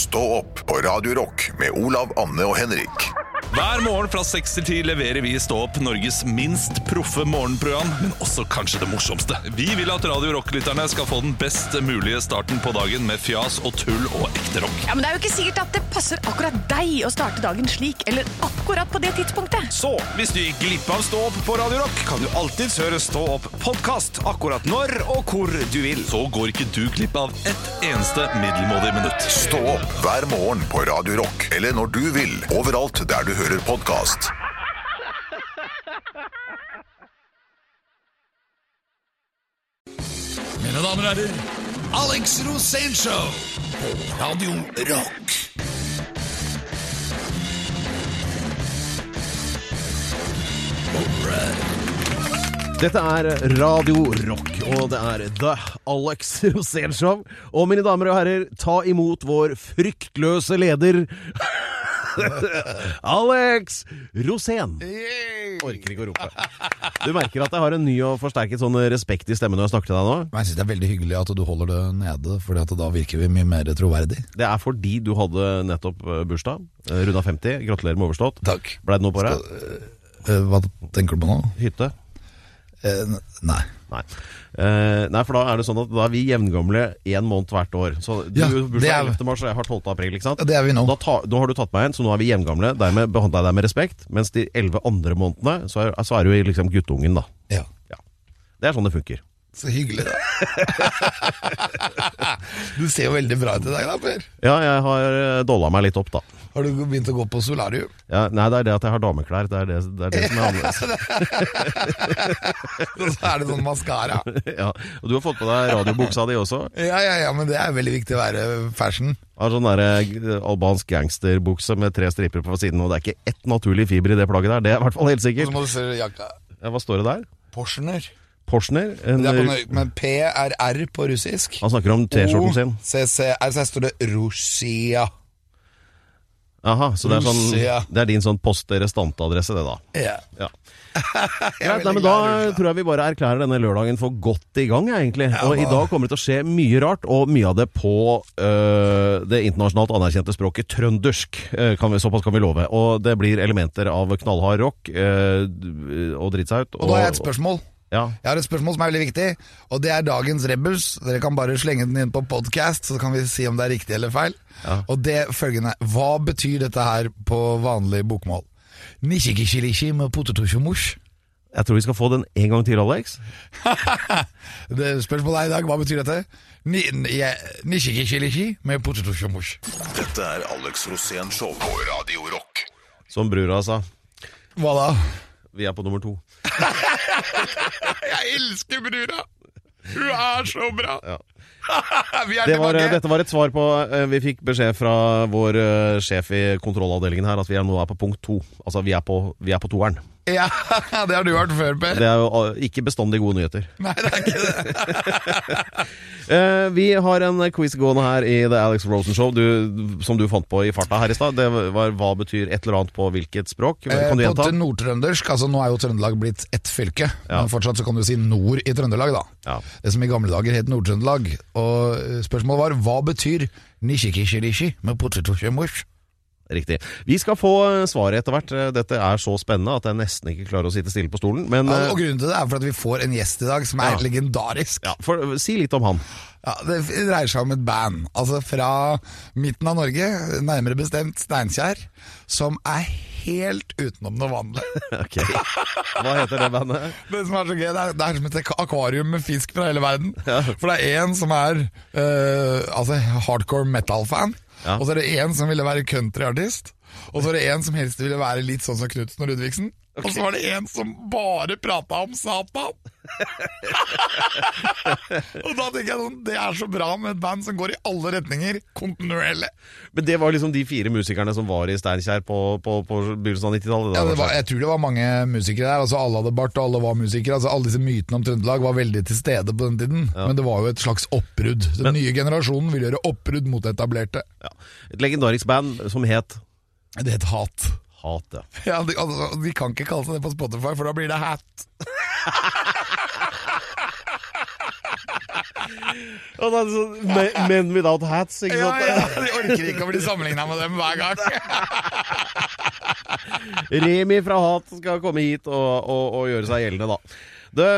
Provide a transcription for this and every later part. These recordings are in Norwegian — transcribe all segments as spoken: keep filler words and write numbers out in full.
Stå opp på Radio Rock med Olav, Anne og Henrik. Hver morgen fra seks til ti leverer vi i Stå opp Norges minst proffe morgenprogram, men også kanskje det morsomste. Vi vil at Radio Rock-lytterne skal få den best mulige starten på dagen med fjas og tull og ekte rock. Ja, men det er jo ikke sikkert at det passer akkurat deg å starte dagen slik, eller akkurat på det tidspunktet. Så, hvis du gikk glipp av Stå opp på Radio Rock, kan du alltid høre Stå opp podcast akkurat når og hvor du vil. Så går ikke du glipp av ett eneste middelmådig minutt. Stå opp hver morgen på Radio Rock, eller når du vil, overalt der du hører podcast. Mine damer og herrer, Alex Rosén Show på Radio Rock. Dette er Radio Rock, og det er The Alex Rosén Show. Og mine damer og herrer, ta imot vår fryktløse leder Alex Rosén. Orker ikke å rope. Du merker at jeg har en ny og forsterket sånn respekt i stemmen når jeg snakker til deg nå. Men jeg synes det er veldig hyggelig at du holder det nede, fordi at da virker vi mye mer troverdig. Det er fordi du hadde nettopp bursdag, runda femti. Gratulerer med overstått. Takk. Ble det noe på deg? Uh, hva tenker du på nå? Hytte? Uh, nei. Nei. Uh, nei, for da er det sånn at da er vi jevngamle en måned hvert år. Så du ja, bursdag er ellevte mars, og jeg har tolvte april, ikke sant? Det er vi nå. Da, ta, da har du tatt meg en, så nå er vi jevngamle. Dermed behandler jeg deg med respekt. Mens de elleve andre månedene, så er, så er du liksom guttungen da. Ja. Ja. Det er sånn det funker. Så hyggelig da. Du ser jo veldig bra ut i dag da, Per. Ja, jeg har dollet meg litt opp da. Har du begynt å gå på solarium? Ja, nei, det er det at jeg har dameklær. Det er det, det, er det som er annerledes. Og så er det sånn mascara. Ja, og du har fått på deg radiobuksa di også. Ja, ja, ja, men det er veldig viktig å være fashion. Jeg har sånn der albansk gangsterbukse med tre striper på siden, og det er ikke ett naturlig fiber i det plagget der. Det er i hvert fall helt sikkert. Og så må du se jakka. Ja, hva står det der? Porschener. Porschener? En, det er på, men P er R på russisk. Han snakker om t-skjorten sin. O C C R, så står det Russia. Aha, så det er, sånn, det er din sånn post-restantadresse det da. Ja. Ja. Greit, nei, men da tror jeg vi bare erklærer denne lørdagen for godt i gang, egentlig. Og i dag kommer det til å skje mye rart, og mye av det på øh, det internasjonalt anerkjente språket trøndersk, øh, kan vi, såpass kan vi love. Og det blir elementer av knallhard rock øh, og dritt seg ut. Og, og da har jeg et spørsmål. Ja. Jeg har et spørsmål som er veldig viktig, og det er dagens rebus. Dere kan bare slenge den inn på podcast, så kan vi si om det er riktig eller feil. Ja. Og det følgende, hva betyr dette her på vanlig bokmål? Nishikishilishi med potetosjomush. Jeg tror vi skal få den en gang til, Alex. Det spørsmålet er i dag, hva betyr dette? Nishikishilishi med potetosjomush. Dette er Alex Rosén Show på Radio Rock. Som brura sa. Hva da? Vi er på nummer to. Jeg elsker brura. Hun er så bra. Ja. Vi er det var, tilbake. Dette var et svar på vi fikk beskjed fra vår uh, sjef i kontrollavdelingen her at vi er nå er på punkt to. Altså vi er på, vi er på toeren. Ja, det har du hørt før, Per. Det er jo uh, ikke bestandig gode nyheter. Nei, det er ikke det. uh, Vi har en quiz gående her i The Alex Rosén Show du, som du fant på i farta her i stad. Det var hva betyr et eller annet på hvilket språk? Kan du gjenta? På nordtrøndersk, altså nå er jo Trøndelag blitt ett fylke, ja. Men fortsatt så kan du si nord i Trøndelag da. Ja. Det som i gamle dager het Nord-Trøndelag. Og spørsmålet var, hva betyr nishikishirishi med potetosjomush? Riktig. Vi skal få svaret etter hvert. Dette er så spennende at jeg nesten ikke klarer å sitte stille på stolen. Men, ja, og grunnen til det er for at vi får en gjest i dag som er ja. legendarisk. Ja, for, si litt om han. Ja, det dreier seg om et band, altså fra midten av Norge, nærmere bestemt Steinkjer, som er helt utenom noe vanlig. Ok. Hva heter det bandet? Det som er så gøy, det er, det er som et akvarium med fisk fra hele verden. Ja. For det er en som er uh, altså hardcore metal-fan. Ja. Og så er det en som ville være countryartist. Og så er det en som helst ville være litt sånn som Knutsen og Ludvigsen. Okay. Og så var det en som bare pratet om Satan. Og da tenker jeg sånn, det er så bra med et band som går i alle retninger, kontinuerlig. Men det var liksom de fire musikerne som var i Steinkjer på, på, på begynnelsen av nittitallet? Ja, det var, jeg tror det var mange musikere der. Altså alle hadde bart og alle var musikere. Altså alle disse mytene om Trøndelag var veldig til stede på den tiden. Ja. Men det var jo et slags oppbrudd. Den Men, nye generasjonen vil gjøre oppbrudd mot etablerte. Ja. Et legendarisk band som het? Det het Hat. Hat, ja. Ja, de, altså, de kan ikke kalle seg det på Spotify, for da blir det Hat. Og da er det sånn Men without hats, ikke sant? Ja, ja, de orker ikke å bli sammenlignet med dem hver gang. Remi fra Hat skal komme hit og, og, og gjøre seg gjeldende da. Det,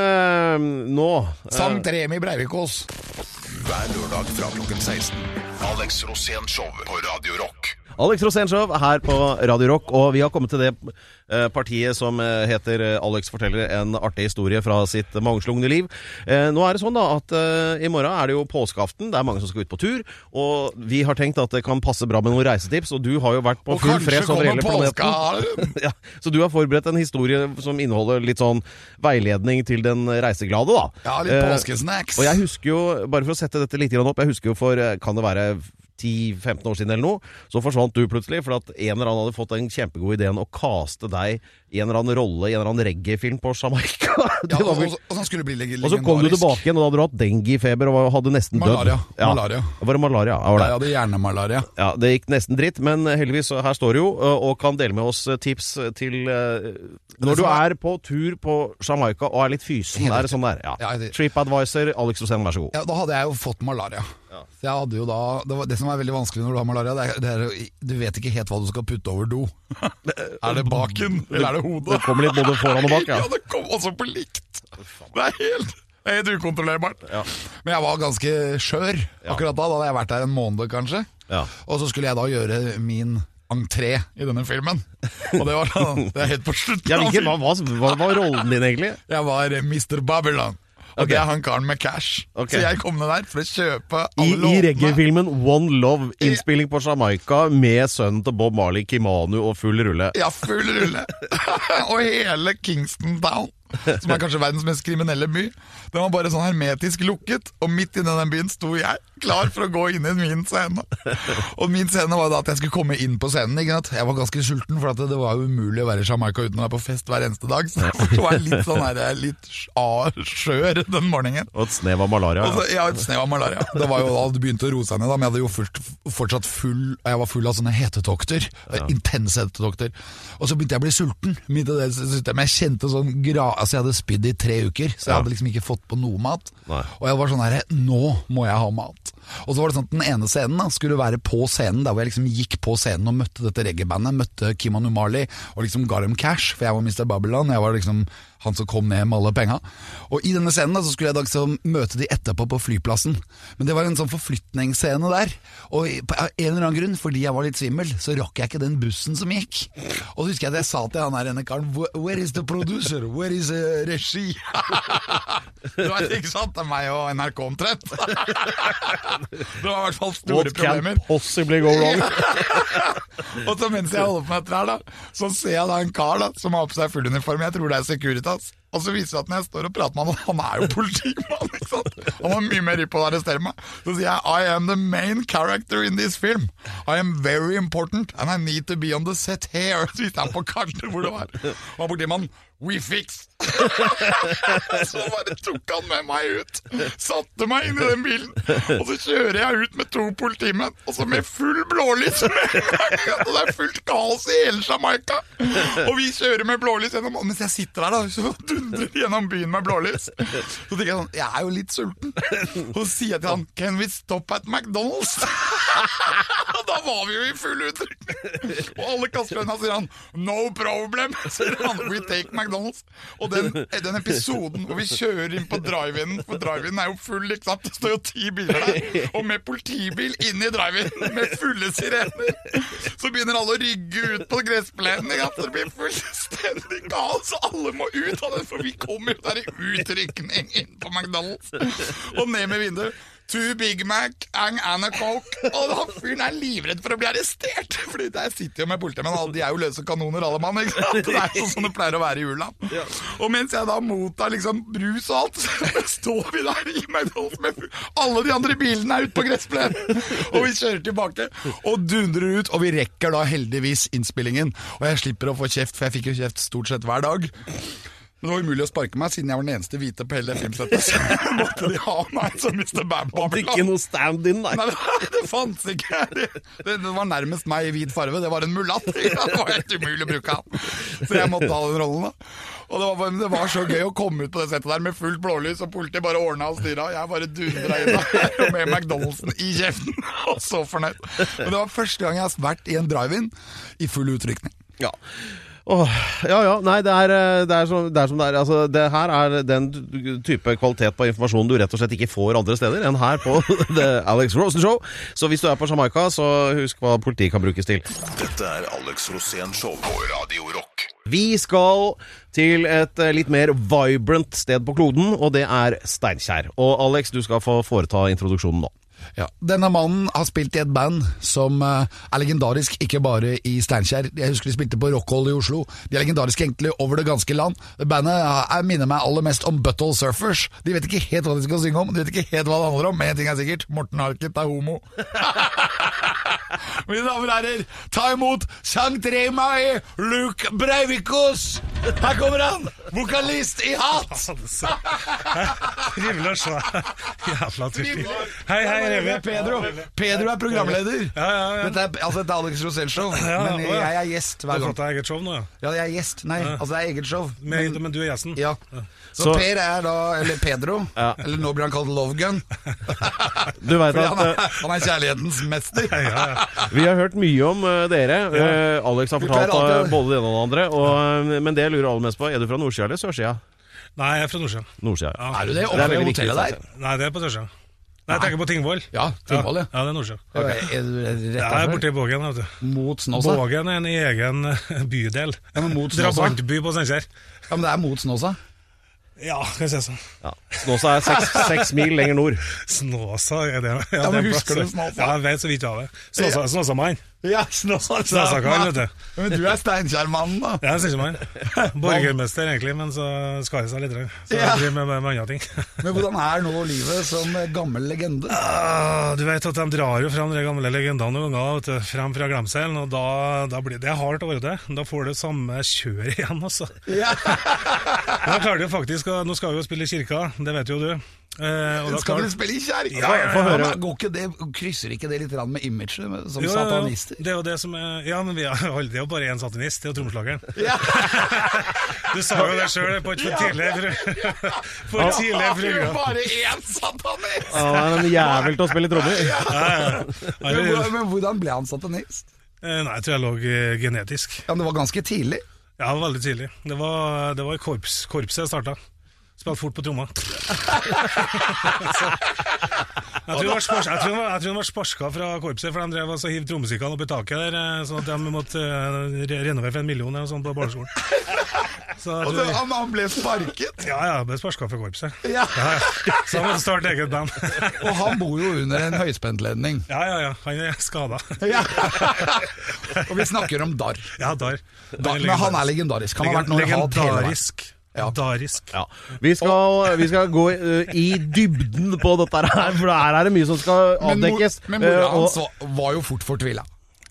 nå Sankt Remi Breivikås. Hver lørdag fra klokken seksten. Alex Rosén Show på Radio Rock. Alex Rosén Show her på Radio Rock, og vi har kommet til det eh, partiet som eh, heter Alex forteller en artig historie fra sitt mangslungne liv. Eh, nå er det sånn da at eh, i morgen er det jo påskeaften, det er mange som skal ut på tur, og vi har tenkt at det kan passe bra med noen reisetips, og du har jo vært på og full fres over hele planeten. Ja, så du har forberedt en historie som inneholder litt sånn veiledning til den reiseglade da. Ja, litt påskesnacks. Eh, og jeg husker jo, bare for å sette dette litt opp, jeg husker jo for, kan det være ti femten år siden eller noe, så forsvant du plutselig, for at en eller annen hadde fått en kjempegod ideen å kaste deg i en eller annen rolle, i en eller annen reggae-film på Jamaica. Ja, og, vel... og, og så skulle det bli legendarisk. Og så kom du tilbake igjen, og da hadde du hatt dengue-feber og hadde nesten dødd. Malaria. Ja. Malaria. Var det malaria? Ja, var det. Jeg hadde hjernemalaria. Ja, det gikk nesten dritt, men heldigvis her står du jo, og kan dele med oss tips til når du er på tur på Jamaica og er litt fysen. Er det sånn der? Ja. Ja, det... TripAdvisor, Alex Rosén, vær så god. Ja, da hadde jeg jo fått malaria. Ja. Så jeg hadde jo da, det, var, det som er veldig vanskelig når du har malaria, det er, det er, du vet ikke helt hva du skal putte over do. Er det baken, eller er det hodet? Det kommer litt både foran og bak, ja. Ja, det kom også på likt. Det er helt, det er helt ukontrollerbart. Ja. Men jeg var ganske skjør akkurat da, da hadde jeg vært der en måned kanskje. Ja. Og så skulle jeg da gjøre min entré i denne filmen. Og det var, det er helt på slutten. Ja, hvilken, hva, hva, hva var rollen din egentlig? Jeg var mister Babylon. Og okay. Det er han karen med cash. Okay. Så jeg kom ned der for å kjøpe alle I, låtene. I reggae-filmen One Love, innspilling på Jamaica med sønnen til Bob Marley, Kimanu og full rulle. Ja, full rulle. Og hele Kingston Town, som er kanskje verdens mest kriminelle by, den var bare sånn hermetisk lukket. Og midt inne i den byen sto jeg klar for å gå inn i min scene. Og min scene var da at jeg skulle komme inn på scenen, ikke sant? Jeg var ganske sulten, for at det var jo umulig å være i Jamaica uten å være på fest hver eneste dag. Så jeg var litt sånn her, litt skjør den morgenen. Og et snev av malaria. Ja, ja et snev av malaria. Det var jo da det begynte å roe seg ned da, men jeg hadde jo først, fortsatt full, jeg var full av sånne hetetokter, ja. Intense hetetokter. Og så begynte jeg å bli sulten, midt i det systemet. Men jeg kjente sånn, gra... altså jeg hadde spydd i tre uker, så jeg hadde liksom ikke fått på noe mat. Nei. Og jeg var sånn her, nå må jeg ha mat. Og så var det sånn at den ene scenen da, skulle være på scenen, der hvor jeg liksom gikk på scenen og møtte dette reggae-bandet, møtte Kimanu Marley, og liksom ga dem cash, for jeg var mister Babylon, jeg var liksom han som kom ned med alle penga. Og i denne scenen da, så skulle jeg da liksom møte de etterpå på flyplassen. Men det var en sånn forflytningsscene der, og på en eller annen grunn, fordi jeg var litt svimmel, så rakk jeg ikke den bussen som gikk. Og så husker jeg at jeg sa til han her ene karen, where is the producer? Where is uh, regi? Det var ikke sant, det er meg og N R K omtrent. Det var i hvert fall store What problemer. What can possibly go wrong? Og så mens jeg holder på med dette her da, så ser jeg da en kar da, som har på seg full uniform, jeg tror det er Securitas. Og så viser det at når jeg står og prater med han, han er jo politimann, ikke sant? Han var mye mer i på å arrestere meg. Så sier jeg, I am the main character in this film. I am very important, and I need to be on the set here. Så viste han på kartet hvor det var. Og han politimannen, we fix. Så bare tok han med meg ut, satte meg inn i den bilen, og så kjører jeg ut med to politimenn, og så med full blålys med og det er fullt kaos i hele Jamaica, og vi kjører med blålys gjennom, og mens jeg sitter der da, så dundrer gjennom byen med blålys, så tenker jeg sånn, jeg er jo litt sulten, og så sier jeg til han, can we stop at McDonald's? Og da var vi jo i full uttrykk, og alle kastlønene sier han, no problem, sier han, we take McDonald's. Og den, den episoden hvor vi kjører inn på drive-in, for drive-in er jo full, ikke sant? Det står jo ti biler der, og med politibil inn i drive-in med fulle sirener, så begynner alle å rygge ut på gressplenen, ikke sant? Det blir fullstendig kaos, alle må ut av det, for vi kommer jo der i utrykning inn på McDonald's, og ned med vinduet. Two Big Mac and a Coke. Og da fyren er livredd for å bli arrestert, fordi der sitter jo med politiet, men de er jo løse kanoner alle mann, ikke sant? Det er sånn som det pleier å være i Urland. Ja. Og mens jeg da mottar liksom brus og alt, så står vi der i McDonald's med alle de andre bilene er ute på gressplenen, og vi kjører tilbake og dundrer ut, og vi rekker da heldigvis innspillingen, og jeg slipper å få kjeft, for jeg fikk jo kjeft stort sett hver dag. Men det var umulig å sparke meg, siden jeg var den eneste hvite på hele det filmsettet. Så måtte de ha meg som mister Babylon. Det er ikke noe stand-in, nei. Nei, det, det fanns ikke. Det, det, det var nærmest meg i hvit farve. Det var en mulatt. Det var helt umulig å bruke han. Så jeg måtte ha den rollen da. Og det var, det var så gøy å komme ut på det settet der med fullt blålys, og politiet bare ordnet og styret. Jeg bare dundret inn der med McDonald'sen i kjeften, og så fornøyd. Men det var første gang jeg har vært i en drive-in i full utrykning. Ja. Oh, ja, ja, nei, det er, det er, som, det er som det er. Altså, det her er den type kvalitet på informasjon du rett og slett ikke får andre steder enn her på The Alex Rosen Show. Så hvis du er på Jamaica, så husk hva politiet kan brukes til. Dette er Alex Rosen Show på Radio Rock. Vi skal til et litt mer vibrant sted på kloden, og det er Steinkjer. Og Alex, du skal få foreta introduksjonen nå. Ja, denne mannen har spilt i et band som uh, er legendarisk, ikke bare i Steinkjer. Jeg husker de spilte på Rockhold i Oslo. De er legendariske egentlig over det ganske land. Bandet er, minner meg aller mest om Butthole Surfers. De vet ikke helt hva de skal synge om, de vet ikke helt hva det handler om, men en ting er sikkert, Morten Harket er homo. Mine damer og herrer, ta imot Sankt Remai Luke Breivikos. Her kommer han, vokalist i hatt. Trivelig å se. Jævla turtig. Hei, hei, Remi. Pedro. Pedro er programleder. Ja, ja, ja. Dette er, altså, dette er Alex Rosen Show, ja, men jeg, jeg er gjest hver gang. Du har gang. fått deg eget show nå, ja? Ja, jeg er gjest. Nei, ja. altså det er eget show. Men, men du er gjesten? Ja. Så, så Per er da, eller Pedro, ja. Eller nå blir han kalt Love Gun. Du vet at han er, han er kjærlighetens mester. Ja, ja, ja. Vi har hørt mye om uh, dere. Ja. Uh, Alex har fortalt uh, både det ene og det andre. Og, uh, men det jeg lurer aller mest på, er du fra nordsida eller sørsida? Nei, jeg er fra nordsida. Nordsida. Ja. Er du det? Oppe ved hotellet der? Nei, det er på sørsida. Nei, jeg tenker på Tingvoll. Ja, Tingvoll, ja. Ja, det er nordsida. Okay. Er du rett jeg er borte i Bågen, vet du. Mot Snåsa? Bågen er en egen bydel. Ja, men mot Snåsa? Drabantby på Steinkjer. Ja, men det er mot Snåsa? Ja, kan jeg si sånn. Ja. Snåsa er seks, seks mil lenger nord. Snåsa er det. Ja, ja men husker du Snåsa? Ja, jeg vet så vidt av det. Snåsa, Snåsa mann. Ja, Snåsa. Snåsa kan, vet du. Men du er Steinkjer-mannen, da. Ja, jeg er Steinkjer-mann. Borgermester, egentlig, men så skar jeg seg litt. Så jeg driver med, med, med andre ting. Men hvordan er nå livet som gammel legende? Ah, du vet at de drar jo frem de gamle legendene noen ganger, vet du, frem fra glemselen, og da, da blir det hardt å være det. Da får du samme kjør igjen, altså. Ja. Da klarer du faktisk, nå skal vi jo spille i kirka, det vet jo du. Eh, og skal klar... vi spille i kjerka? Ja, ja, ja, ja. Går ikke det, krysser ikke det litt med imaget som jo, satanister? Det er jo det som er, ja, men vi har det er jo bare en satanist, det er jo tromslageren. Ja. Du sa jo det selv på et for tidlig for et tidlig program. Det er jo bare en satanist! Ja, han er en jævel til å spille trommer. Ja, ja. Men, men hvordan ble han satanist? Eh, nei, jeg tror jeg lå genetisk. Ja, men det var ganske tidlig? Ja, det var veldig tidlig. Det var, det var i korps, korpset jeg startet. Spilte fort på tromma. Så, jeg tror han var sparska fra korpset, for de drev og hiv trommusikkene opp i taket der, sånn at de måtte uh, renovere for en million og sånn på barneskolen. Så og så, han, han ble sparket? Ja, ja, ble sparska fra korpset. Ja. Ja, ja. Så han måtte starte eget band. Og han bor jo under en høyspentledning. Ja, ja, ja, han er skadet. Ja. Og vi snakker om Darr. Ja, Darr. Men han er legendarisk. Han har vært noe hat hele veien. Ja. Darisk. Ja. Vi, skal, vi skal gå uh, i dybden på dette her, for her er det mye som skal avdekkes. Men, mor, men mora hans uh, var jo fort fortvila.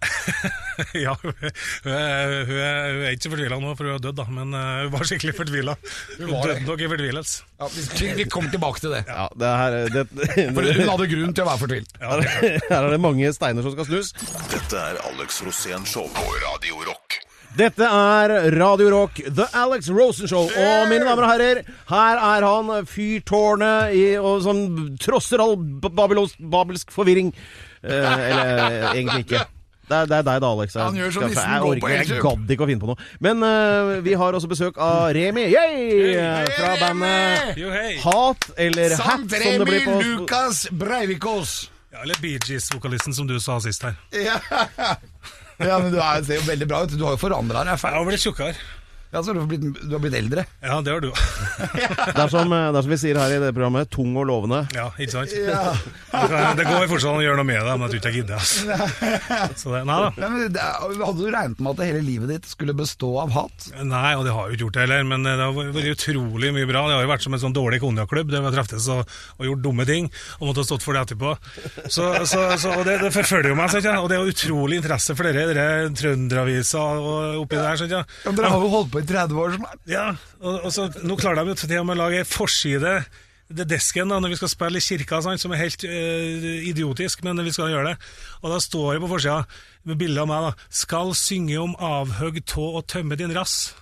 Ja, hun, hun, er, hun, er, hun er ikke så fortvila nå, for hun er død, da. Men uh, hun var skikkelig fortvila. Hun døde nok i fortvilelse. Ja, vi, vi kommer tilbake til det. Ja, det her, det, for hun hadde grunn til å være fortvilt. Ja, her er det mange steiner som skal snus. Dette er Alex Rosen Show på Radio Rock. Dette er Radio Rock, The Alex Rosen Show. Og mine damer og herrer, her er han, fyrtårnet i, og som trosser all babylonsk, babelsk forvirring. Eh, eller egentlig ikke. Det er, det er deg da, Alex. Han gjør som nissen jeg, går på jeg, jeg gadd ikke å finne på noe. Men uh, vi har også besøk av Remi, yay! Fra bandet Hat, eller Hat, som det blir på. Sant Remi Lukas Breivikos. Ja, eller Bee Gees-vokalisten, som du sa sist her. Ja. Ja, men du er, ser jo veldig bra ut. Du har jo forandret deg. Jeg har blitt tjukkere. Ja, så du har, blitt, du har blitt eldre. Ja, det har du. Det er som, det er som vi sier her i det programmet, tung og lovende. Ja, ikke sant? Ja. Det går fortsatt å gjøre noe med det, men jeg tror ikke jeg gidder. Altså. Så det, nei da. Nei, men det, hadde du regnet med at hele livet ditt skulle bestå av hat? Nei, og det har jo ikke gjort det heller, men det har vært utrolig mye bra. Det har jo vært som en sånn dårlig konjakklubb, der vi har treftes og, og gjort dumme ting, og måtte ha stått for det etterpå. Så, så, så, og det, det forfølger jo meg, sånn, og det er utrolig interesse for dere, dere trønderaviser og oppi der, sånn, ja. Ja, dere har jo holdt på i tretti år snart. Ja, og, og så nå klarer de jo til og med å lage forside det desken da, når vi skal spille i kirka, sant, som er helt uh, idiotisk, men vi skal gjøre det. Og da står det på forsida med bildet av meg da, skal synge om avhøgg tå og tømme din rass.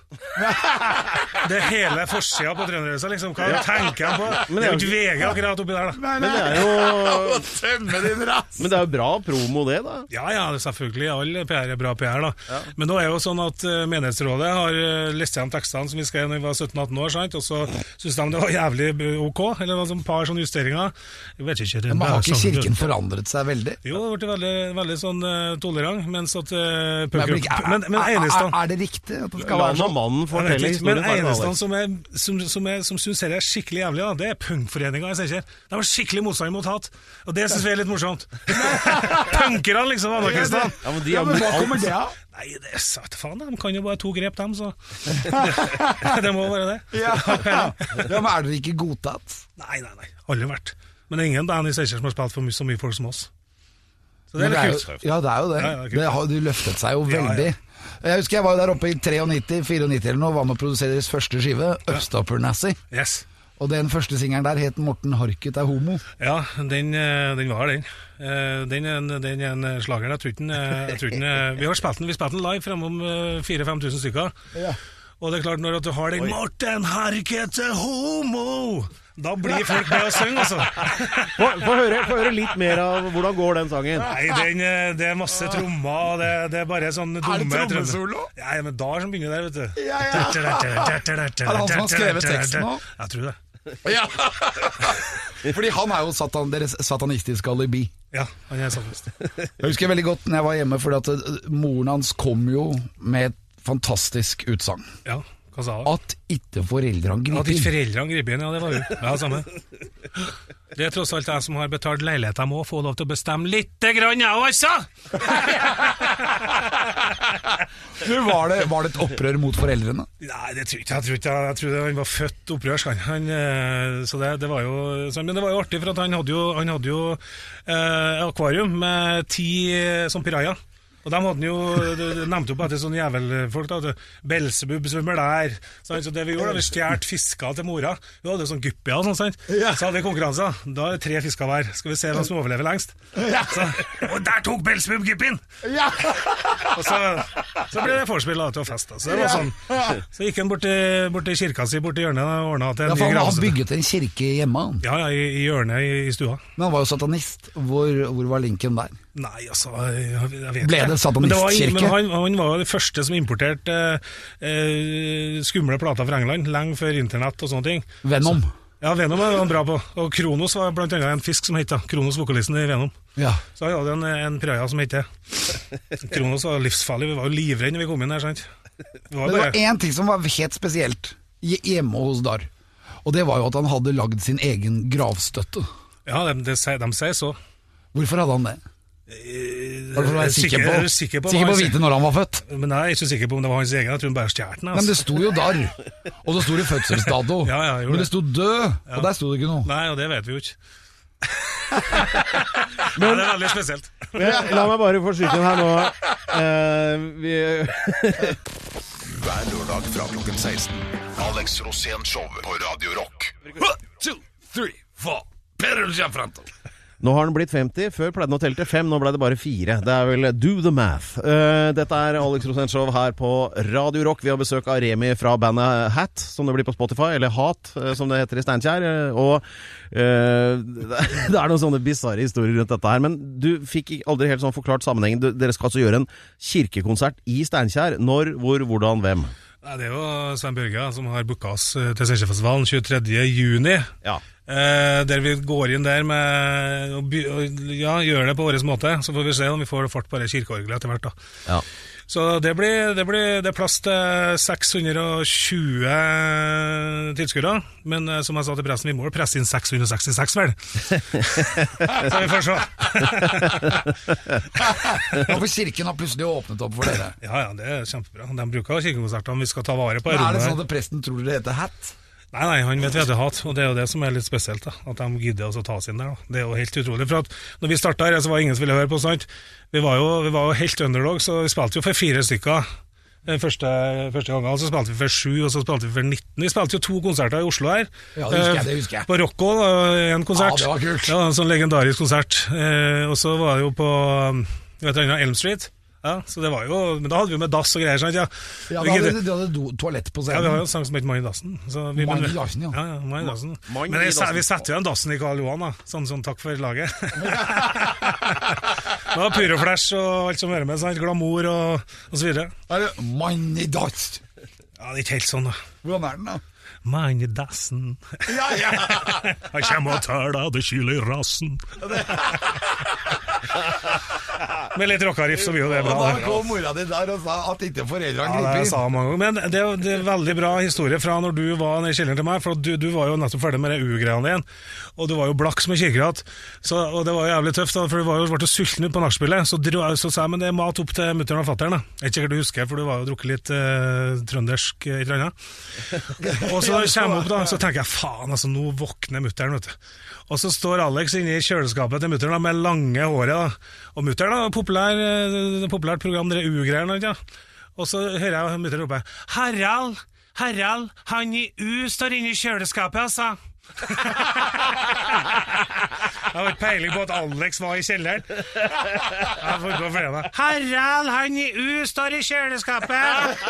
Det er hele forsida på Trønderøsa, liksom. Hva tenker jeg på? Men det er jo ikke V G akkurat oppi der, da. Men det er jo tømme din rass. Men det er jo bra promo det, da. Ja, ja, selvfølgelig. All P R er bra P R, da. Ja. Men nå er det jo sånn at uh, menighetsrådet har uh, lest gjennom tekstene som vi skrev når vi var sytten atten år, sant? Og så synes de det var jævlig ok, eller det var et par sånne justeringer. Jeg vet ikke. Det, men har ikke kirken forandret seg veldig? Jo, det har vært veldig, veldig sånn uh, tolerant, mens at uh, men, men, men Einestan... Er, er det riktig at det skal være sånn? Mannen forteller historien. Men Einestan som, er, som, som, er, som synes det er skikkelig jævlig, da, det er punkforeningen i Steinkjer. De var skikkelig motstand mot hat, og det synes vi er litt morsomt. Punkerne, liksom, anarkistene. Ja, men, ja, men hva kommer det av? Nei, det er satt faen, de kan jo bare to grep dem, så det, det må være det. Ja, ja. Ja, men er dere ikke godtatt? Nei, nei, nei, aldri vært. Men det er ingen band i Steinkjer som har spilt for mye, så mye folk som oss. Så det er litt kult. Ja, det er jo det. Ja, det, det har, de løftet seg jo veldig. Ja, ja. Jeg husker jeg var jo der oppe i nittiotre, nittiofire eller noe, var med å produsere deres første skive, Østapernassi. Yes. Og den første singeren der het Morten Harket er homo. Ja, den, den var den. Den er en, den er en slager. Jeg tror ikke den, jeg tror den vi har spilt den, vi spilte den live frem om fire til fem tusen stykker. Ja. Og det er klart, når du har den Oi. Morten Harket er homo, da blir folk med å synge, altså. Få, få, høre, få høre litt mer av hvordan går den sangen. Nei, den, det er masse trommer, og det, det er bare sånn dumme... Er det trommesolo? Ja, men da er som begynner der, vet du. Ja, ja. Er det han som har skrevet teksten nå? Jeg tror det. Ja. Fordi han er jo satan, deres satanistiske alibi. Ja, han er satanist. Jeg husker veldig godt når jeg var hjemme, fordi at moren hans kom jo med et fantastisk utsagn. Ja, hva sa han? At ikke foreldrene griper inn. At ikke foreldrene griper inn, ja, det var jo. Ja, samme. Det er tross alt jeg som har betalt leilighet, jeg må få lov til å bestemme litt grann, jeg også! Du, var, det, var det et opprør mot foreldrene? Nei, det tror ikke jeg. Jeg tror, jeg tror det, han var født opprørsk, han. han så det, det var jo, men det var jo artig, for at han hadde jo, han hadde jo eh, akvarium med ti som piraya. Og de hadde jo, de nevnte jo bare til sånne jævelfolk da, Belsebub svømmer der, sant? Så det vi gjorde, vi stjert fisker til mora. Vi hadde jo sånn guppia og sånn, sant? Ja. Så hadde vi konkurranser, da er det tre fisker hver. Skal vi se hvem som overlever lengst? Ja. Så, og der tok Belsebub guppien! Ja. Og så, så ble det forspill da, til å feste. Så det var sånn. Så gikk han bort til, bort til kirka si, bort til hjørnet og ordnet til en ja, ny gravsted. Han bygget en kirke hjemme? Ja, ja, i, i hjørnet i, i stua. Men han var jo satanist. Hvor, hvor var linken der? Nei, altså, jeg, jeg vet Ble det satanistkirke? Men han, han var jo det første som importerte eh, skumle plater fra England, lenge før internett og sånne ting. Venom? Så, ja, Venom var han bra på. Og Kronos var blant annet en fisk som heter Kronos, vokalisten i Venom. Ja. Så han hadde en, en piraya som heter Kronos var livsfarlig, vi var jo livredde når vi kom inn her, sant? Det var, Men det var en ting som var helt spesielt hjemme hos Dar, og det var jo at han hadde lagd sin egen gravstøtte. Ja, de, de, de, de sier så. Hvorfor hadde han det? Var du sikker, sikker på, sikker på, sikker på å vite når han var født? Men nei, jeg er ikke sikker på om det var hans egen. Jeg tror han bare stjerte den. Altså. Men det sto jo Dar, og det sto i fødselsdato. Ja, ja, men det sto død, ja. Og der sto det ikke noe. Nei, og det vet vi jo ikke. Men ja, det er veldig spesielt. Men, la meg bare få skyte inn her nå. Uh, vi Hver lørdag fra klokken seksten. Alex Rosén Show på Radio Rock. One, two, three, four. Pedro Gianfranto. Nå har den blitt femti, før pleide den å telle til fem, nå ble det bare fire. Det er vel do the math. Uh, dette er Alex Rosén Show her på Radio Rock. Vi har besøk av Remi fra bandet Hat, som det blir på Spotify, eller Hat, uh, som det heter i Steinkjer. Uh, og uh, det er noen sånne bizarre historier rundt dette her, men du fikk aldri helt sånn forklart sammenhengen. Du, dere skal altså gjøre en kirkekonsert i Steinkjer. Når, hvor, hvordan, hvem? Det er jo Svein Børge som har booket oss til Steinkjerfestivalen tjuetredje juni. Ja. Eh, der vi går inn der med og, og, ja, gjør det på vår måte. Så får vi se om vi får fart på det kirkeorgelet etter hvert da. Ja. Så det blir, det blir det er plass til seks hundre og tjue tilskuere. Men eh, som jeg sa til pressen, vi må presse inn seks hundre og sekstiseks vel. Så vi får se. Ja, for kirken har plutselig åpnet opp for dere. Ja, ja, det er kjempebra. De bruker kirkekonserter om vi skal ta vare på. Men er det sånn at presten tror det heter Hat? Nei, nei, han vet vi heter Hat, og det er jo det som er litt spesielt da, at de gidder oss å ta oss inn der da. Det er jo helt utrolig, for at når vi startet her så var det ingen som ville høre på, sant? Vi var jo, vi var jo helt underdog, så vi spilte jo for fire stykker Første, første gangen, og så spilte vi for sju, og så spilte vi for nitten. Vi spilte jo to konserter i Oslo her. Ja, det husker jeg, det husker jeg. På Rocco, en konsert. Ja, det var kult. Ja, en sånn legendarisk konsert. Og så var det jo på, vet du, Elm Street. Ja, så det var jo, men da hadde vi med dass og greier, sant? Ja, ja da hadde du hadde do, toalett på scenen. Ja, vi har jo en sang som heter Mann i dassen. Vi, Mann i dassen, ja. Ja, ja, Mann i dassen. Man, men jeg, vi setter jo en dassen i Karl Johan, da. Sånn, sånn takk for laget. Det var pyroflash og alt som hører med, sant? Glamour og, og så videre. Er det Mann i dassen? Ja, det er ikke helt sånn, da. Hvordan er den, da? Mann i dassen. Ja, ja. Han kommer og tar deg, det kyler rassen. Med litt rockariff så blir jo det bra. Og da kom mora di der og sa at ikke foreldrene ja, griper inn. Det sa jeg mange ganger. Men det, det er veldig bra historie fra når du var nede i kjelleren til meg, for du, du var jo nettopp ferdig med det U-greiene igjen, og du var jo blakk som en kirkerat, og det var jo jævlig tøft, da, for du var jo ble sulten ut på nachspielet, så, så sa jeg, men det er mat opp til mutteren og fatteren, da. Jeg er ikke sikkert du husker, for du var jo drukket litt eh, trøndersk et eller annet. Og så kommer jeg opp da, så tenker jeg, faen, altså, nå våkner mutteren, vet du. Og så står Alex inne i kjøleskapet til mutteren med lange håret, da. Og mutteren da, populær, populært program, det er U-greiene, ja. Og så hører jeg mutteren rope, Harald, Harald, han i U står inne i kjøleskapet, altså. Jeg har vært peiling på at Alex var i kjelleren. Jeg får gå for det. Harald, han i U står i kjøleskapet.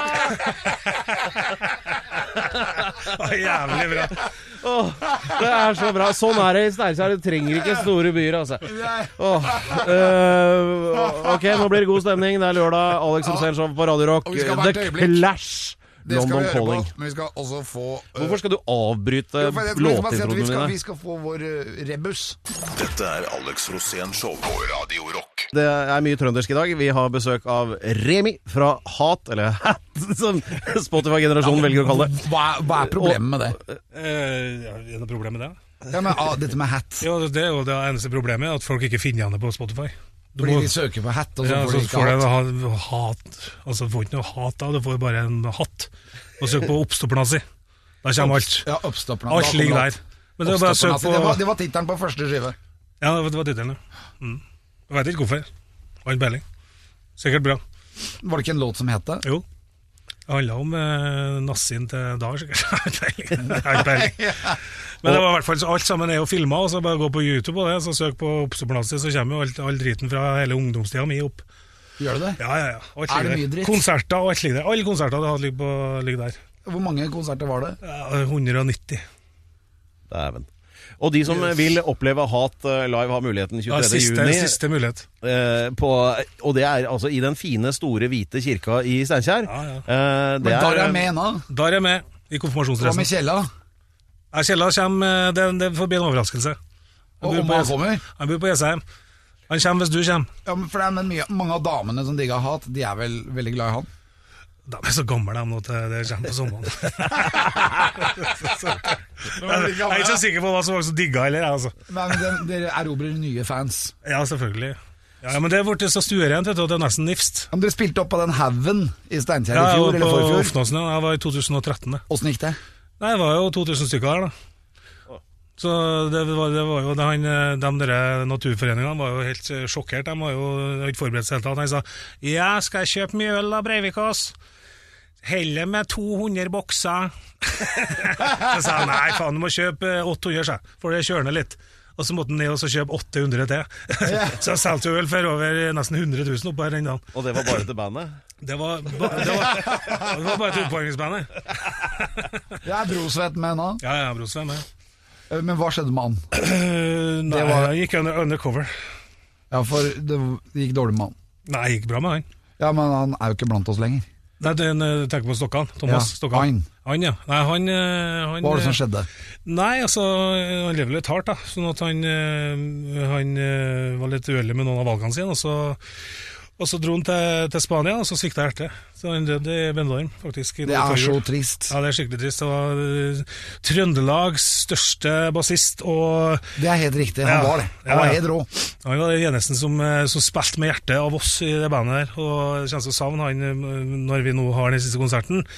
Det er jævlig bra. Oh, det er så bra. Sånn er det i Steinkjer. Du trenger ikke store byer, altså. Oh, uh, ok, nå blir det god stemning. Det er lørdag. Alex Rosénshow på Radio Rock. The Clash. Det skal London vi gjøre Calling. på, men vi skal også få uh, Hvorfor skal du avbryte jo, låtintroduksjonene dine? Vi skal få vår uh, rebus. Dette er Alex Rosénshow på Radio Rock. Det er mye trøndersk i dag. Vi har besøk av Remi fra Hat, eller Hat, som Spotify-generasjonen ja, velger å kalle det. Hva, hva er problemet med det? Uh, er det problemet med det? Ja, men ah, dette med hat. Ja, det er jo det eneste problemet, at folk ikke finner henne på Spotify. Du Fordi må, de søker på hatt, og så ja, får de ikke får hatt. Det, hat. Altså, du får ikke noe hat da, du får bare en hatt. Og søk på oppstoppernazi. Da kommer alt. Ja, oppstoppernazi. Alt ligger der. Men det, var bare på... det var, det var tittelen på første skive. Ja, det var tittelen, ja. Mm. Jeg vet ikke hvorfor. Var en belling. Sikkert bra. Var det ikke en låt som het det? Jo. Det handlet om eh, nazzien til Dar, sikkert. Det er en belling. Men det var i hvert fall alt sammen er jo filmet, og så bare gå på YouTube og det, så søk på oppstoppernazi, så kommer jo alt, all driten fra hele ungdomstida mi opp. Gjør det det? Ja, ja, ja. Alt er det mye dritt? Konserter og alt ligger der. Alle konserter det hadde ligget, ligget der. Hvor mange konserter var det? Ja, hundre og nitti. Dæven. Og de som vil oppleve Hat live har muligheten tjuetredje juni. Ja, siste mulighet. Eh, på, og det er altså i den fine, store, hvite kirka i Steinkjer. Ja, ja. Eh, Men der er jeg med nå? Der er jeg med, i konfirmasjonsdressen. Hva med Kjella? Ja, Kjella kommer, det, det får bli en overraskelse. Og om han kommer? Han bor på Jessheim. Han kommer hvis du kommer. Ja, men for det er men mye, mange av damene som digger Hat, de er vel veldig glad i han? De er så gamle de nå til det kommer på sommeren. Jeg er ikke så sikker på hva som var så digga heller, altså. Men dere erobrer nye fans. Ja, selvfølgelig. Ja, men det er blitt så stuerent, vet du, og det er nesten nifst. Men dere spilte opp på den Haugen i Steinkjer ja, i fjor, eller forfjor? Ja, på Ofnåsen, ja. Jeg var i to tusen og tretten. Hvordan gikk det? Nei, det var jo to tusen stykker her, da. Så det var, det var jo det han, de der naturforeningene var jo helt sjokkert. De var jo ikke forberedt seg helt. Han sa, ja, skal jeg kjøpe mye øl av Breivikås? Heller med to hundre bokser. Så sa jeg, nei faen, du må kjøpe åtte hundre, så, for det kjørende litt. Og så måtte han ned og så kjøpe åtte hundre til. Så jeg solgte øl for over nesten hundre tusen oppe her den dagen. Og det var bare til bandet? Det var, det var, det var bare til oppvarmingsbandet. Jeg er Brosvedt med nå. Ja, ja, Brosvedt med. Men hva skjedde med han? Uh, nei, var... han gikk under, undercover. Ja, for det gikk dårlig med han. Nei, det gikk bra med han. Ja, men han er jo ikke blant oss lenger. Nei, du tenker på Stokkan. Thomas ja, Stokkan. Han. Han, ja. Nei, han, han... Hva var det som skjedde? Nei, altså, han lever litt hardt, da. Sånn at han, han var litt uheldig med noen av valgene sine, og så... Og så dro han til, til Spania, og så svikta hjertet. Så han døde i bendelorm, faktisk. Det er så trist. Ja, det er skikkelig trist. Det var uh, Trøndelags største bassist, og... Det er helt riktig, han ja, var det. Han ja, var helt rå. Han var det eneste som, som spilte med hjertet av oss i det bandet der, og det kjennes å savne han når vi nå har den siste konserten.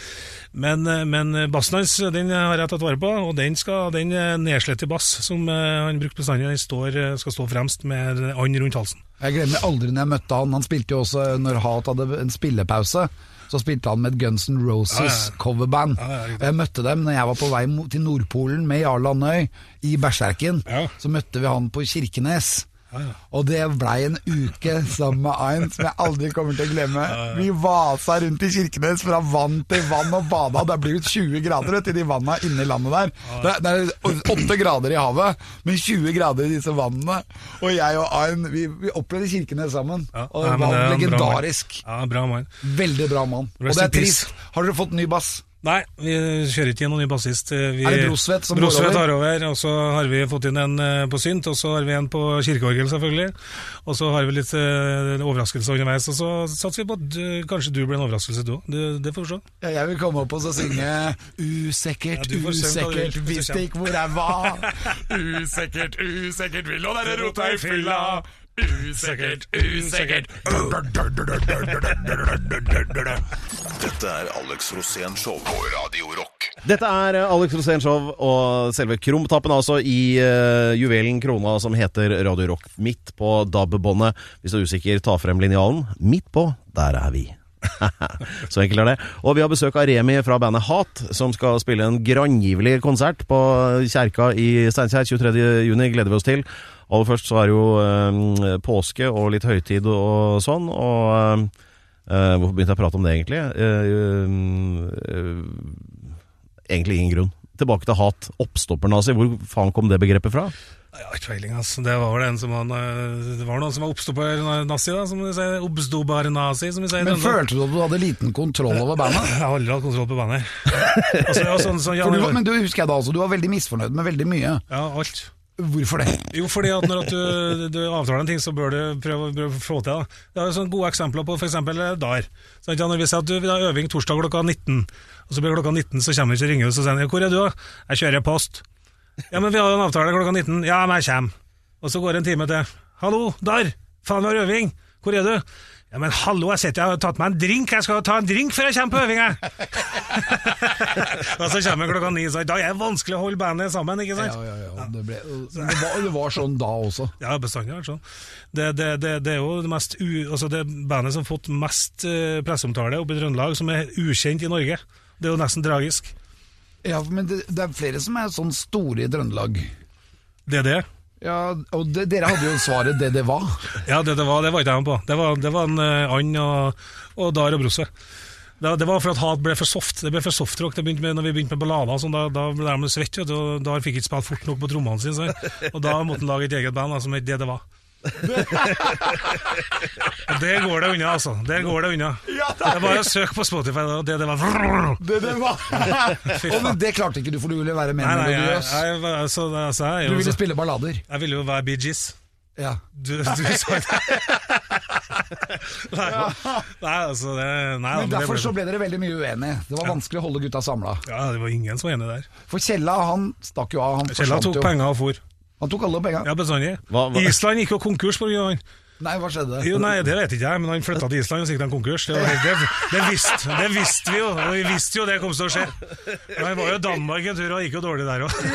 Men, men bassen hans, den har jeg tatt vare på, og den, skal, den nedslett i bass, som han brukte bestandig, den står, skal stå fremst med and rundt halsen. Jeg glemmer aldri når jeg møtte han. Han spilte jo også, når Hat hadde en spillepause, så spilte han med et Guns N' Roses ja, ja. coverband. Ja, ja, og jeg møtte dem når jeg var på vei til Nordpolen med Jarl Andøy i Berserken. Ja. Så møtte vi han på Kirkenes. Ja, ja. Og det ble en uke sammen med Ein som jeg aldri kommer til å glemme. Ja, ja. Vi vasa rundt i Kirkenes fra vann til vann og bada. Det blir jo tjue grader til de vannene inne i landet der. Ja. Det, det er åtte grader i havet, men tjue grader i disse vannene. Og jeg og Ein, vi, vi opplevde Kirkenes sammen. Ja. Og det var ja, legendarisk. Bra ja, bra mann. Veldig bra mann. Og det er trist. Har dere fått ny bass? Nei, vi kjører ikke inn noen ny bassist. Vi, er det Brosvedt som Brosvedt har over, og så har vi fått inn en på synt, og så har vi en på kirkeorgel selvfølgelig, og så har vi litt uh, overraskelse underveis, og så satser vi på at uh, kanskje du blir en overraskelse du, det, det får vi se. Ja, jeg vil komme opp og så synge usikkert, ja, usikkert, visste ikke hvor jeg var. Usikkert, usikkert, vil og dere rota i fylla. Usikkert, usikkert. Dette er Alex Rosén Show på Radio Rock. Dette er Alex Rosén Show og selve krumtappen altså i uh, juvelen krona som heter Radio Rock. Midt på D A B-båndet. Hvis du er usikker, ta frem linjalen. Midt på, der er vi. Så enkelt er det. Og vi har besøk av Remi fra bandet Hat, som skal spille en grangivelig konsert på Kjerka i Steinkjer tjuetredje juni. Gleder vi oss til. Aller først så er det jo øh, påske og litt høytid og sånn, og øh, hvorfor begynte jeg å prate om det egentlig? Øh, øh, egentlig ingen grunn. Tilbake til Hat, oppstopper-nazi, hvor faen kom det begrepet fra? Jeg har ikke feiling, altså. Det var vel en som var, det var noen som var oppstopper-nazi da, som vi sier, oppstopper-nazi, som vi sier. Men følte du at du hadde liten kontroll over bandet? Jeg har aldri hatt kontroll på bandet. altså, ja, sånn, sånn, ja, du, men du husker jeg da altså, du var veldig misfornøyd med veldig mye. Ja, alt. Hvorfor det? Jo, fordi at når at du, du avtaler en ting, så bør du prøve, prøve å få til det. Det er sånne gode eksempler på for eksempel der. Så når vi sier at du vil ha øving torsdag klokka nitten, og så blir klokka nitten, så kommer du ikke og ringer, og så sier han, hvor er du da? Jeg kjører post. Ja, men vi har jo en avtale klokka nitten. Ja, men jeg kommer. Og så går det en time til. Hallo, der! Faen, vi har øving. Hvor er du? Ja, men hallo, jeg sitter, jeg har tatt meg en drink. Jeg skal ta en drink før jeg kommer på øving, jeg. Og så kommer jeg klokka ni, så da er det vanskelig å holde bandet sammen, ikke sant? Ja, ja, ja. Det, ble, det, var, det var sånn da også. Ja, bestandig var det sånn. Det, det, det, det er jo det mest u, altså det bandet som har fått mest uh, presseomtale oppe i Trøndelag, som er ukjent i Norge. Det er jo nesten tragisk. Ja, men det, det er flere som er sånn store i Trøndelag. Det er det. Ja, og det, dere hadde jo svaret det det var. Ja, det det var, det var ikke jeg på. Det var, det var en uh, and og, og Dar og Brosse. Det, det var for at Hat ble for soft. Det ble for softrock. Det begynte med, når vi begynte med ballader, sånn, da, da ble de svett, vet du, og Dar fikk ikke spille fort nok på trommene sine. Så. Og da måtte han lage et eget band, da, som het Det det var. Og der går det unna, altså. Der går det unna. Ja, det er bare å søke på Spotify, da. Det det var. Det det var. Og, men det klarte ikke du, for du ville være mer melodiøs. Altså, altså, du ville spille ballader. Jeg ville jo være Bee Gees. Ja. Du, du sa det. Nei, nei, altså det, nei, men derfor ble... så ble dere veldig mye uenige. Det var ja. vanskelig å holde gutta samlet. Ja, det var ingen som var enig der. For Kjella, han stakk jo av. Han Kjella tok jo. penger og for. Han tok alle penger. Ja, bestandig. Island gikk jo konkurs på grunn av han. Nei, hva skjedde? Jo, nei, det vet ikke jeg, men han flyttet til Island og siktet en konkurs. Det, var, det, det, visste, det visste vi jo, og vi visste jo det kom til å skje. Men han var jo Danmark en tur, og gikk jo dårlig der også.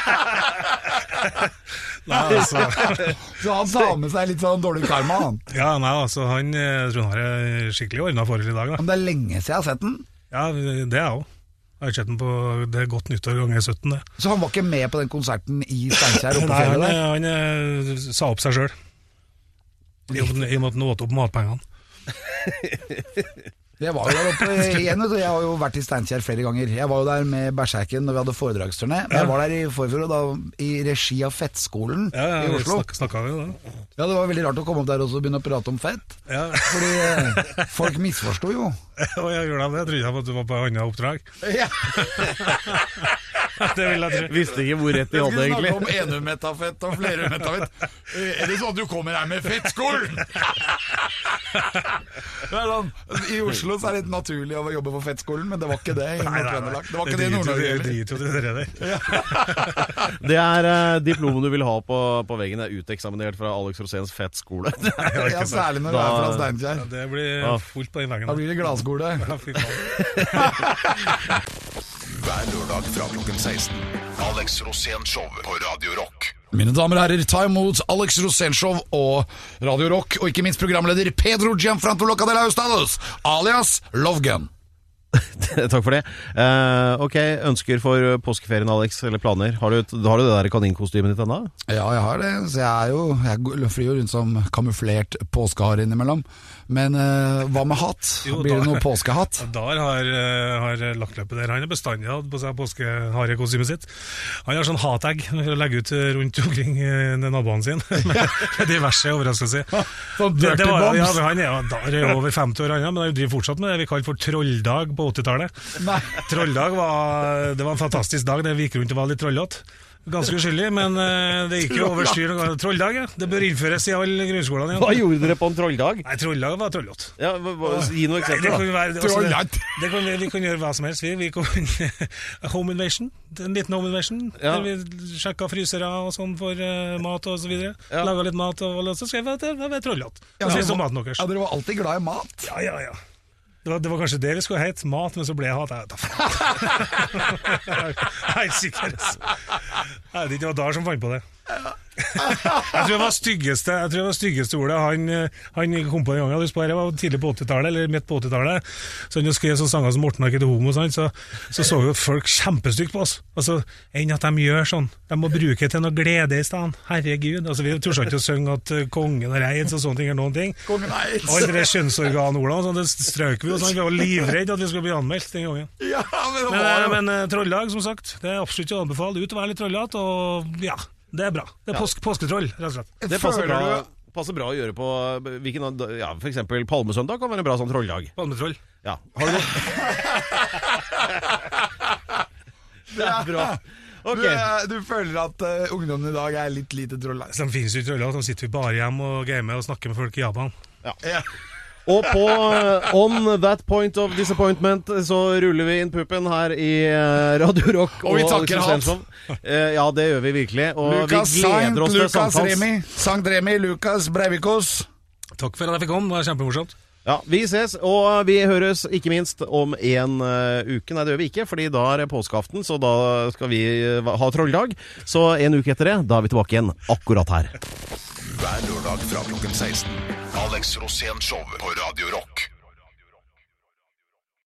Nei, altså. Så han sa med seg litt sånn dårlig karma, han? Ja, nei, altså, han jeg tror han har skikkelig ordnet forhold i dag. Da. Men det er lenge siden jeg har sett den? Ja, det er jo. Jeg har sett den på Det er godt nyttår ganger sytten, det. Så han var ikke med på den konserten i Steinkjer oppe på fjellet der? Nei, han, han sa opp seg selv. I og med at han åt opp matpengene. Jeg var jo der oppe igjen, jeg har jo vært i Steinkjer flere ganger. Jeg var jo der med Berserken når vi hadde foredragsturné. Men jeg var der i forfjor, da, i regi av Fettskolen ja, ja, i Oslo. Snak, snakket vi da. Ja, det var veldig rart å komme opp der og begynne å prate om fett. Ja. Fordi eh, folk misforstod jo. Ja, jeg gjorde det. Jeg trodde jeg at du var på et annet oppdrag. Ja. Det vil jeg tro. Visste ikke hvor rett de hadde, egentlig. Vi snakker om enummetafett og flerummetafett. Er det sånn at du kommer her med fettskolen? Det er sånn, I Oslo så er det litt naturlig å jobbe på fettskolen, men det var ikke det i Nord-Trøndelag. Det var ikke det i Nord-Norge. Det er uh, diplomen du vil ha på, på veggen. Det er uteksaminert fra Alex Roséns fettskole. Ja, særlig når det er fra Steinkjer. Ja, det blir fullt på den veggen. Da blir det glasskole. Ja, fy faen. Hver lørdag fra klokken seksten. Alex Rosén Show på Radio Rock. Mine damer og herrer, ta imot Alex Rosén Show og Radio Rock, og ikke minst programleder Pedro Gianfranco Locadella Ustados, alias Lovegun. Takk for det. Uh, ok, ønsker for påskeferien, Alex, eller planer? Har du, har du det der kaninkostymet ditt ennå? Ja, jeg har det. Så jeg er jo Jeg flyr jo rundt som kamuflert påskehare innimellom. Men uh, hva med hatt? Jo, Blir det da- noe påskehatt? Dar har, eh, har lagt løpet der. Han har bestandig hatt på seg påskeharekostymet sitt. Han har sånn hatagg for å legge ut eh, rundt omkring eh, naboene sine med, med diverse overraskelser. Sånn Det, det dirty var, ja, bombs. men han er, jo- Dar er jo over femti år, han, ja, men han driver fortsatt med det vi kaller for trolldag på åttitallet. Nei. Trolldag var, det var en fantastisk dag der vi gikk rundt og var litt trollete. Ganske uskyldig, men eh, det gikk jo over styr. Trolldag, ja. Det bør innføres i alle grunnskolene igjen. Hva gjorde dere på en trolldag? Nei, trolldag var trollete. Ja, hva, hva, gi noen Nei, det eksempler, kan jo da. være, altså, Trollete. det, det kan, vi, vi kan gjøre hva som helst. Vi, vi kan, home invasion, en liten home invasion. Ja. Der vi sjekka frysere og sånn for uh, mat og så videre. Ja. Laga litt mat, og så skrev vi at det var trollete. Ja, Og så dere så var- maten deres. Ja, dere var alltid glad i mat. Ja, ja, ja. Det var, det var kanskje det vi skulle hete, mat, men så ble jeg hat. Jeg vet da faen. Jeg er helt sikker. altså. Nei, det var Dar som fant på det. Jeg tror det var styggeste, jeg tror det var styggeste ordet han, han kom på den gangen. Det var tidlig på åttitallet, eller midt på åttitallet. Så han skrev sånne sanger som Morten har ikke til homo, sant? Så, så så jo folk kjempestygt på oss. Altså, enn at de gjør sånn. De må bruke til noe glede i stedet. Herregud. Altså, vi turte ikke å synge at uh, kongen er reids og sånne ting er noen ting. Kongen er reids. Og alle de kjønnsorganordene, sånn, det strøk vi jo sånn. Vi var livredde at vi skulle bli anmeldt den gangen. Ja, men det Men, var eh, jo men eh, trolldag, som sagt, det er absolutt å anbefale. Ut og være litt trollete, og ja, det er bra. Det er påske, påsketroll, rett og slett. Det passer Føler bra, du- passer bra å gjøre på hvilken, ja, for eksempel Palmesøndag kan være en bra sånn trolldag. Palmetroll. Ja, har du noe? Det er bra. Ok. Du, eh, du føler at uh, ungdommen i dag er litt lite trollete. Så de finnes jo ikke troller, så sitter vi bare hjemme og gamer og snakker med folk i Japan. Ja. Og på uh, On That Point of Disappointment så ruller vi inn puppen her i uh, Radio Rock. Og vi takker Alex Rosén Show. Uh, ja, det gjør vi virkelig. Og Lukas vi Sankt, gleder oss til Lukas sankthans. Remi, Sankt Remi, Lukas Breivikos. Takk for at jeg fikk komme, det var kjempemorsomt. Ja, vi ses, og vi høres ikke minst om en uh, uke. Nei, det gjør vi ikke, fordi da er det påskeaften, så da skal vi uh, ha trolldag. Så en uke etter det, da er vi tilbake igjen akkurat her. Hver lørdag fra klokken seksten. Alex Rosén Show på Radio Rock.